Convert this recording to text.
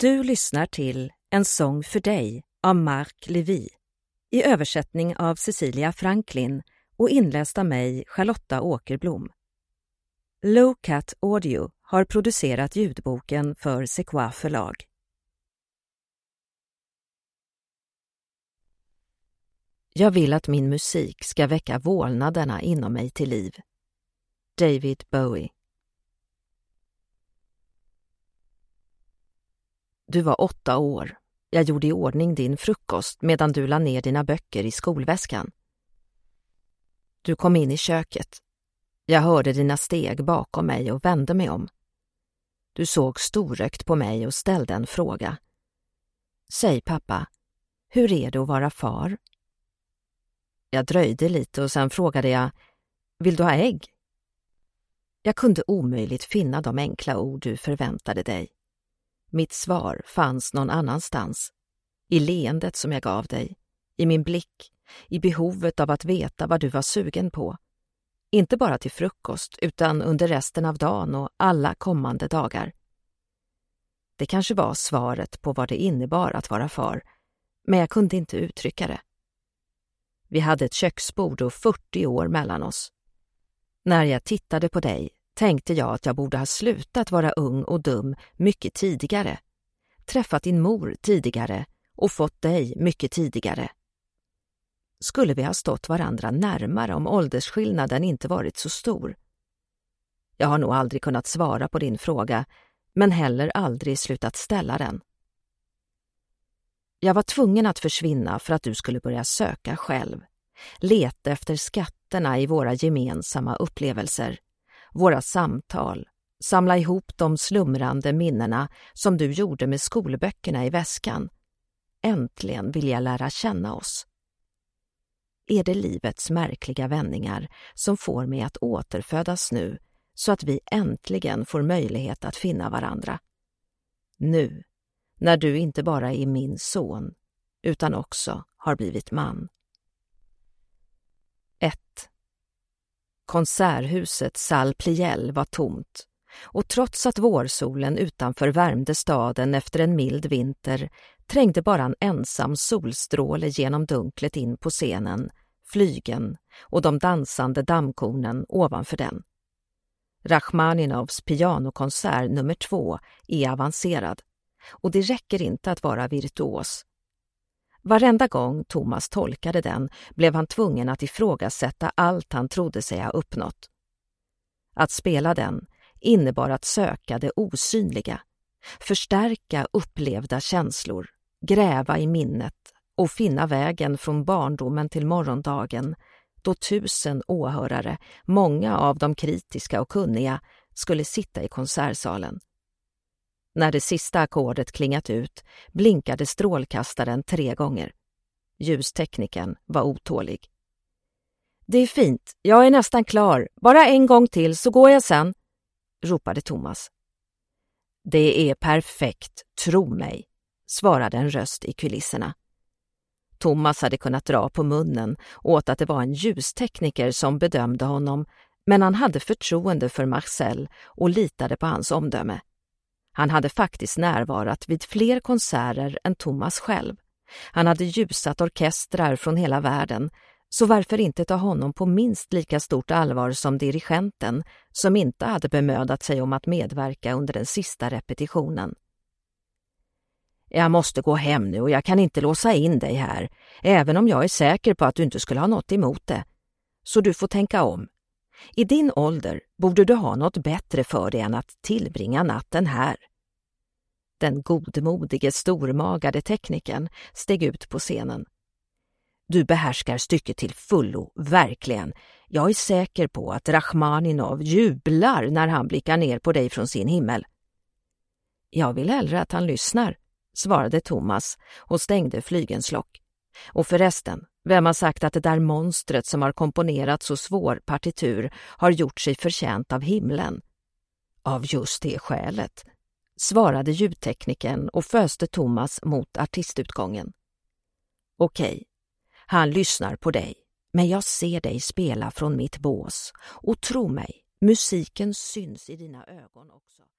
Du lyssnar till En sång för dig av Marc Levy i översättning av Cecilia Franklin och inläst av mig, Charlotta Åkerblom. Low Cat Audio har producerat ljudboken för Sequoia förlag. Jag vill att min musik ska väcka vålnaderna inom mig till liv. David Bowie. Du var 8 år. Jag gjorde i ordning din frukost medan du la ner dina böcker i skolväskan. Du kom in i köket. Jag hörde dina steg bakom mig och vände mig om. Du såg storögt på mig och ställde en fråga. Säg pappa, hur är det att vara far? Jag dröjde lite och sen frågade jag, vill du ha ägg? Jag kunde omöjligt finna de enkla ord du förväntade dig. Mitt svar fanns någon annanstans. I leendet som jag gav dig, i min blick, i behovet av att veta vad du var sugen på. Inte bara till frukost utan under resten av dagen och alla kommande dagar. Det kanske var svaret på vad det innebar att vara far, men jag kunde inte uttrycka det. Vi hade ett köksbord och 40 år mellan oss. När jag tittade på dig tänkte jag att jag borde ha slutat vara ung och dum mycket tidigare, träffat din mor tidigare och fått dig mycket tidigare. Skulle vi ha stått varandra närmare om åldersskillnaden inte varit så stor? Jag har nog aldrig kunnat svara på din fråga, men heller aldrig slutat ställa den. Jag var tvungen att försvinna för att du skulle börja söka själv, leta efter skatterna i våra gemensamma upplevelser, våra samtal, samla ihop de slumrande minnena som du gjorde med skolböckerna i väskan. Äntligen vill jag lära känna oss. Är det livets märkliga vändningar som får mig att återfödas nu så att vi äntligen får möjlighet att finna varandra? Nu, när du inte bara är min son utan också har blivit man. 1. Konserthuset Salle Pleyel var tomt och trots att vårsolen utanför värmde staden efter en mild vinter trängde bara en ensam solstråle genom dunklet in på scenen, flygen och de dansande dammkornen ovanför den. Rachmaninovs pianokonsert nummer 2 är avancerad och det räcker inte att vara virtuos. Varenda gång Thomas tolkade den blev han tvungen att ifrågasätta allt han trodde sig ha uppnått. Att spela den innebar att söka det osynliga, förstärka upplevda känslor, gräva i minnet och finna vägen från barndomen till morgondagen då 1000 åhörare, många av dem kritiska och kunniga, skulle sitta i konsertsalen. När det sista ackordet klingat ut blinkade strålkastaren 3 gånger. Ljusteknikern var otålig. Det är fint, jag är nästan klar. Bara en gång till så går jag sen, ropade Thomas. Det är perfekt, tro mig, svarade en röst i kulisserna. Thomas hade kunnat dra på munnen åt att det var en ljustekniker som bedömde honom, men han hade förtroende för Marcel och litade på hans omdöme. Han hade faktiskt närvarat vid fler konserter än Thomas själv. Han hade ljusat orkestrar från hela världen, så varför inte ta honom på minst lika stort allvar som dirigenten som inte hade bemödat sig om att medverka under den sista repetitionen. Jag måste gå hem nu och jag kan inte låsa in dig här, även om jag är säker på att du inte skulle ha något emot det. Så du får tänka om. I din ålder borde du ha något bättre för dig än att tillbringa natten här. Den godmodige, stormagade teknikern steg ut på scenen. Du behärskar stycket till fullo, verkligen. Jag är säker på att Rachmaninov jublar när han blickar ner på dig från sin himmel. Jag vill hellre att han lyssnar, svarade Thomas och stängde flygens lock. Och förresten, vem har sagt att det där monstret som har komponerat så svår partitur har gjort sig förtjänt av himlen? Av just det skälet, svarade ljudteknikern och föste Thomas mot artistutgången. Okej, han lyssnar på dig, men jag ser dig spela från mitt bås och tro mig, musiken syns i dina ögon också.